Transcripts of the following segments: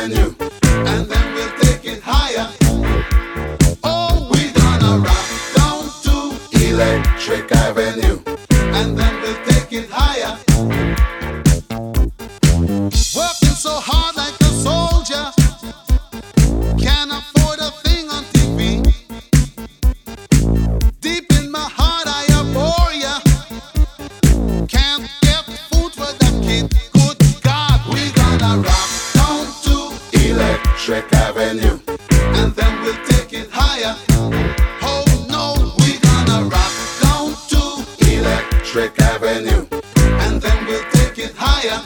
Avenue, and then we'll take it higher. Oh, we gonna rock down to Electric Avenue, and then we'll take it higher. Working so hard like a soldier, can't afford a thing on TV. Deep in my heart I abhor ya. Can't get food for the kid. Good God, we gonna rock down to Electric Avenue, and then we'll take it higher. Oh no, we gonna rock down to Electric Avenue, and then we'll take it higher.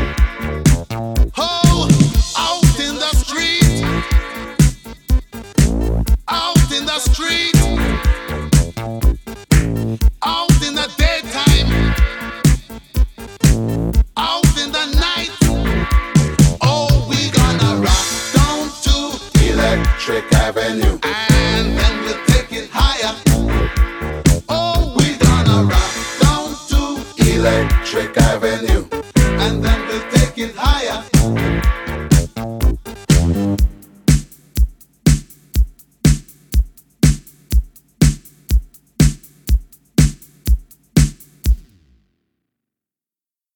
Oh, out in the street, out in the street, out in the daytime, out in the night. Oh, we gonna rock down to Electric Avenue, and then we'll take it higher. Oh, we gonna rock down to Electric Avenue,